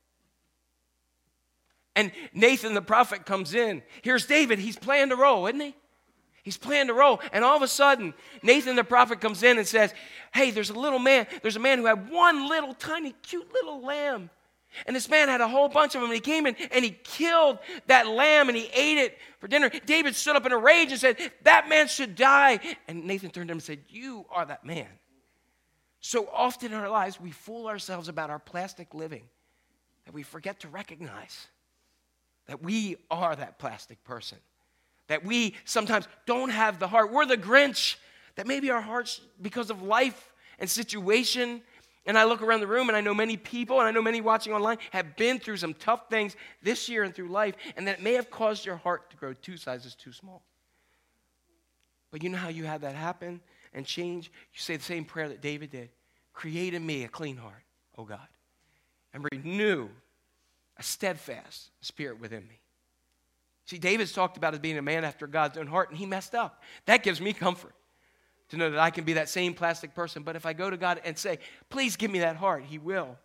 B: And Nathan the prophet comes in. Here's David. He's playing the role, isn't he? He's playing the role. And all of a sudden, Nathan the prophet comes in and says, hey, there's a man who had one little tiny cute little lamb. And this man had a whole bunch of them. And he came in and he killed that lamb and he ate it for dinner. David stood up in a rage and said, that man should die. And Nathan turned to him and said, you are that man. So often in our lives, we fool ourselves about our plastic living that we forget to recognize that we are that plastic person. That we sometimes don't have the heart. We're the Grinch. That maybe our hearts, because of life and situation. And I look around the room and I know many people and I know many watching online have been through some tough things this year and through life. And that may have caused your heart to grow 2 sizes too small. But you know how you have that happen and change? You say the same prayer that David did. Create in me a clean heart, O God. And renew a steadfast spirit within me. See, David's talked about as being a man after God's own heart, and he messed up. That gives me comfort to know that I can be that same plastic person. But if I go to God and say, please give me that heart, he will.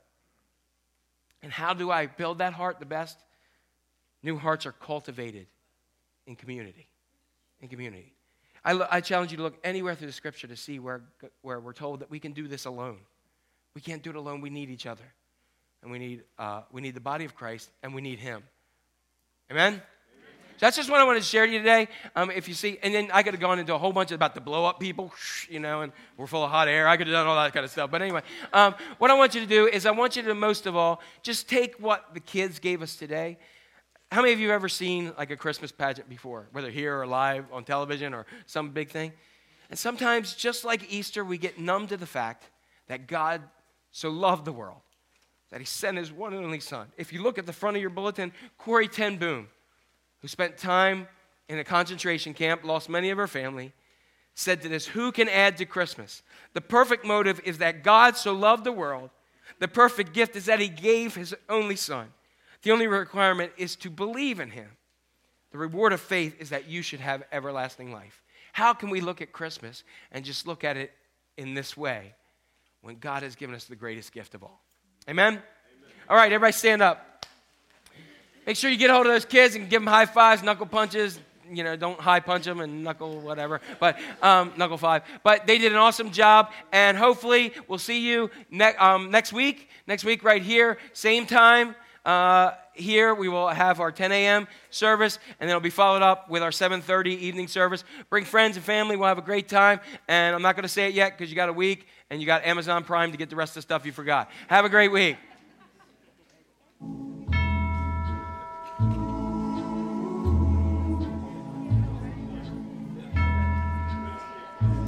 B: And how do I build that heart the best? New hearts are cultivated in community. In community. I challenge you to look anywhere through the scripture to see where we're told that we can do this alone. We can't do it alone. We need each other. And we need the body of Christ, and we need him. Amen? So that's just what I wanted to share to you today. If you see, and then I could have gone into a whole bunch about the blow up people, and we're full of hot air. I could have done all that kind of stuff. But anyway, what I want you to do is I want you to, most of all, just take what the kids gave us today. How many of you have ever seen like a Christmas pageant before, whether here or live on television or some big thing? And sometimes, just like Easter, we get numb to the fact that God so loved the world that he sent his one and only son. If you look at the front of your bulletin, Corrie ten Boom, who spent time in a concentration camp, lost many of her family, said to this, who can add to Christmas? The perfect motive is that God so loved the world. The perfect gift is that he gave his only son. The only requirement is to believe in him. The reward of faith is that you should have everlasting life. How can we look at Christmas and just look at it in this way when God has given us the greatest gift of all? Amen? Amen. All right, everybody stand up. Make sure you get a hold of those kids and give them high fives, knuckle punches. Don't high punch them and knuckle whatever, but knuckle five. But they did an awesome job, and hopefully we'll see you next week. Next week right here, same time. Here we will have our 10 a.m. service, and then it'll be followed up with our 7:30 evening service. Bring friends and family. We'll have a great time, and I'm not going to say it yet because you got a week, and you got Amazon Prime to get the rest of the stuff you forgot. Have a great week.